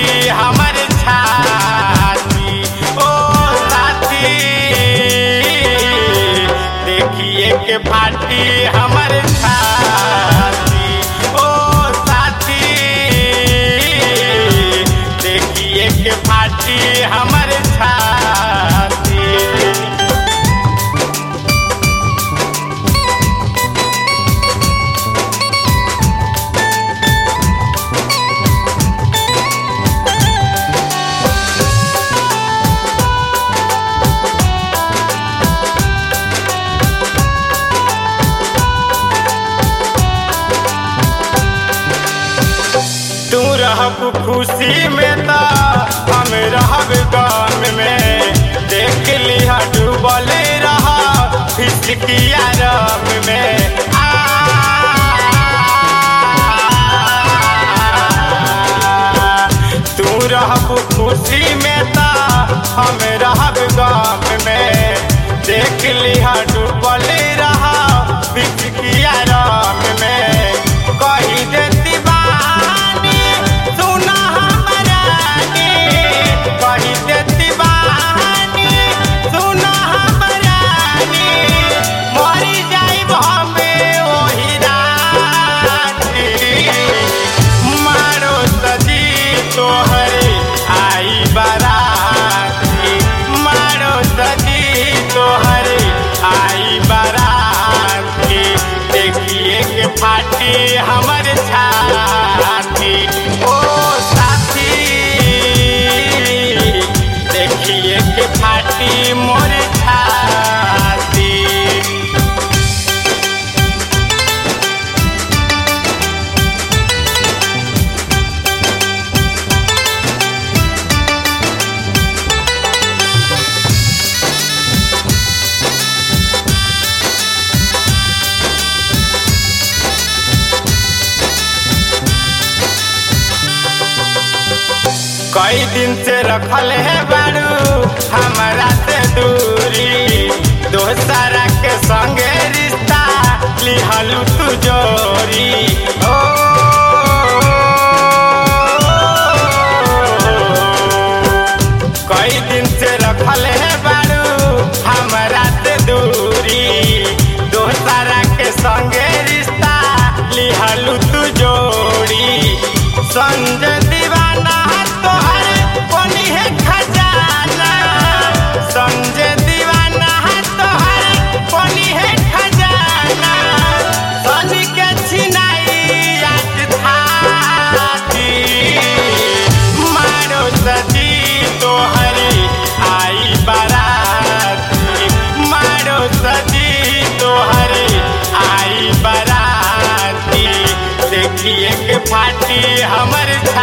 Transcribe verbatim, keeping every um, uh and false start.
फाटी हमर छाती। ओ साथी देखिए के फाटी हमर छाती। ओ साथी देखिए के फाटी हमर छाती। तू रहब खुशी में ता हम रहब गम में। देख लिहा डूबल रहा फिसकिया रम में। आ, तू रहब खुशी में ता हम रहब गम में। देख लिहा डूबल रहा फिसकिया रम में। कही देती फाटी हमर छाती। ओ साथी देखिए के फाटी मोर छाती। कई दिन से रखल है बारू हमारा से दूरी। दोसरा के संगे रिश्ता लिहलू तू जोरी। ओ कई दिन से रखल है बारू हमारा से दूरी। दोसरा के संगे रिश्ता लिहलू तू जोड़ी। संजय दीवाना संजय दीवाना तोहर कोनी है खजाना। सनी के छिनाई आज थाती। मारो सजी तोहरी आई बाराती। मारो सजी तोहरी आई बाराती। देखिए के फाटी हमर